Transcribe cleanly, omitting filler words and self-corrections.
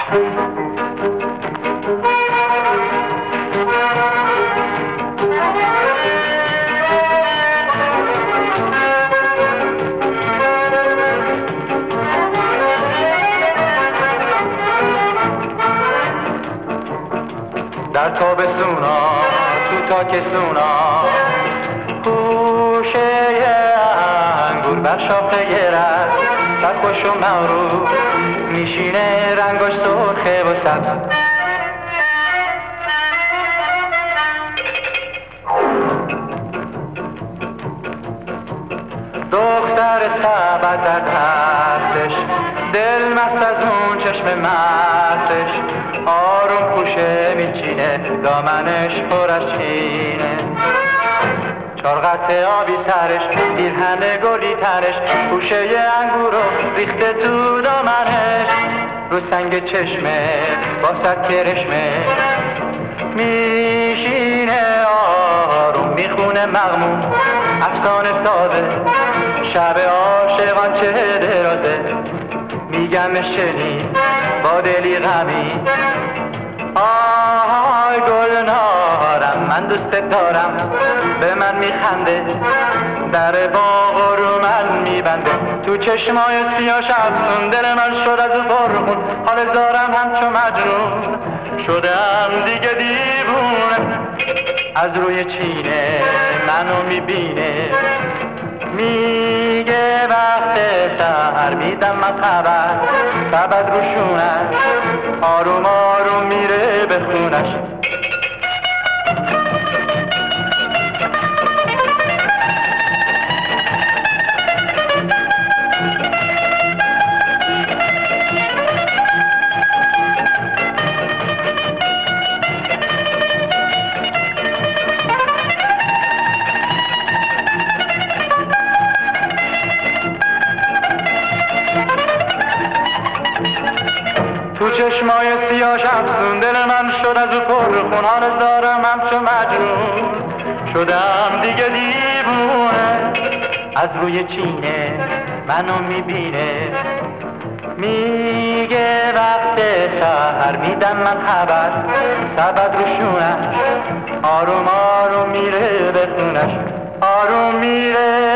در تابستونا تو تاکستونا خوشه انگور بر شاخه گرد سرخوش و مغرور میشینه رنگاش سرخه و سبز دختر سبد در دستش دل مست از اون چشم مستش آروم خوشه میچینه دامنش پر از چینه چارقط آبی سرش پیرهن گلی ترش خوشه انگورو ریخته تو دامنش رو سنگ چشمه با صد کرشمه میشینه آروم میخونه مغموم افسانه ساده شب عاشقان چه درازه میگمش شنید با دلی غمی آهای گلنارم من دوست دارم به من میخنده در باغ رو من میبنده تو چشمای سیاش افسون دل من شد از او پرخون حال دارم همچو مجنون شدم دیگه دیوونه از روی چینه منو میبینه میگه وقت سحر میدم من خبر سبد روشونش آروم آروم میره به خونش تو چشمای سیاش افسون دل من شد از او پرخون حال دارم همچو مجنون شدم دیگه دیوونه از روی چینه منو میبینه میگه وقت سحر میدم من خبر سبد روشونش آروم آروم میره به خونش آروم میره